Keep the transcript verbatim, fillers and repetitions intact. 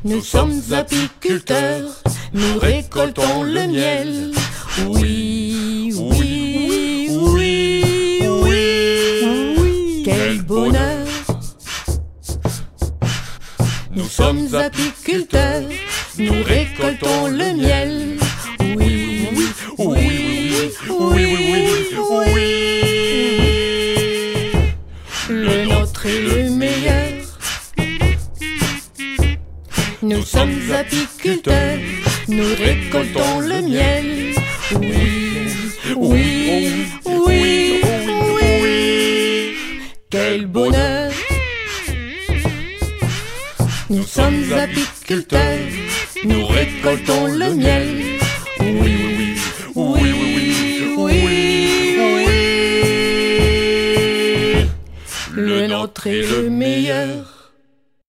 Nous sommes apiculteurs, nous récoltons le miel. Oui, oui, oui, oui, oui, quel bonheur. Nous sommes apiculteurs, nous récoltons le miel. Oui, oui, oui, oui, oui, oui. Le nôtre est le meilleur. Nous sommes apiculteurs, nous récoltons le miel. Oui, oui, oui, oui, quel bonheur. Nous sommes apiculteurs, nous récoltons le miel. Oui, oui, oui, oui, oui, oui. Le nôtre est le meilleur.